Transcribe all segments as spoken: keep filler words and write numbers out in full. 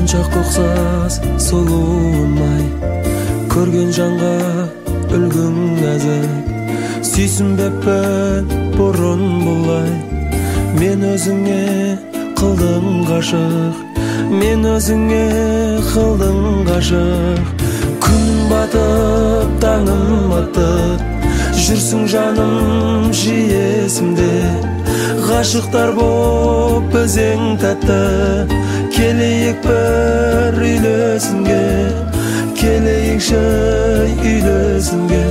моншақ ұқсас сұлуым-ай, көрген жанға үлгің нәзік. Сүйсінбеппін бұрын бұлай, мен өзіңе қылдым ғашық, мен өзіңе қылдым ғашық. Күнім батып, таңым атып, жүрсің жаным жиесімде. Ғашықтар боп өзең тәтті, келейік бір үйлесінге, келейікші үйлесінге.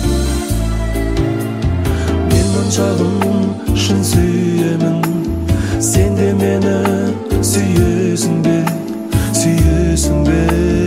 Мен моншағым шын сүйемін, сен де мені сүйесің бе, сүйесің бе?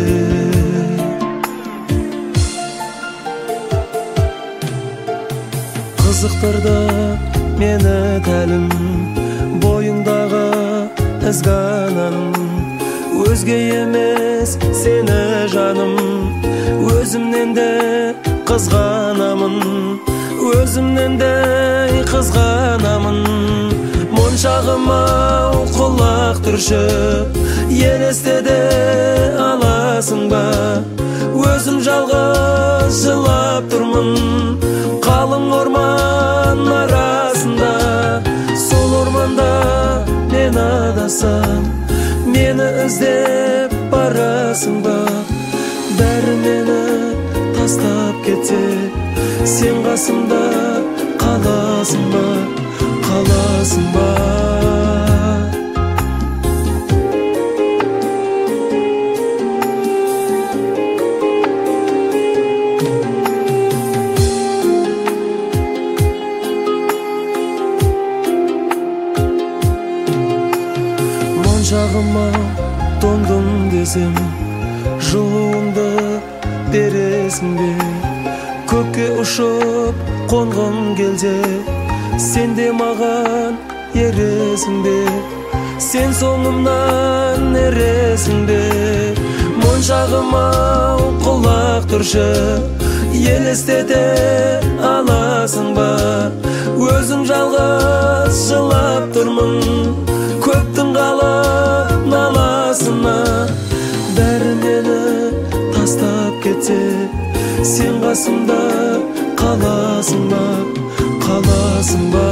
Қызықтырды мені тәлім, бойыңдағы ізгананым. Өзге емес сені жаным, өзімнен де қызғанамын, өзімнен де қызғанамын. Моншағым-ау құлақ түрші, елестеде аласың ба? Өзім жалғыз жылап тұрмын, қалың орман арасында. Сол орманда мен адасам, мені іздеп барасың ба? Бәрі мені тастап кетсе, сен қасымда қаласың ба, қаласың ба? Моншағыма тоңдым десем, жылуыңды бересің бе? Көкке ұшып қонғым келсе, сен де маған ересің бе? Сен соңымнан ересің бе? Моншағым-ау құлақ түрші, елестете аласың ба? Өзім жалғыз жылап тұрмын, көптің қалып наласына. Бәрі мені тастап кетсе, сен қасымда қаласың ба, қаласың ба?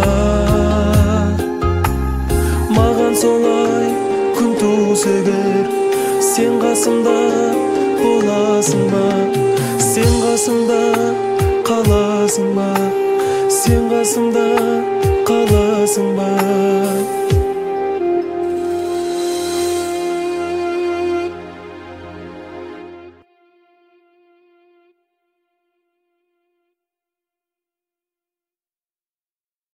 Маған солай күн туса егер, сен қасымда боласың ба? Сен қасымда қаласың ба? Сен қасымда қаласың ба?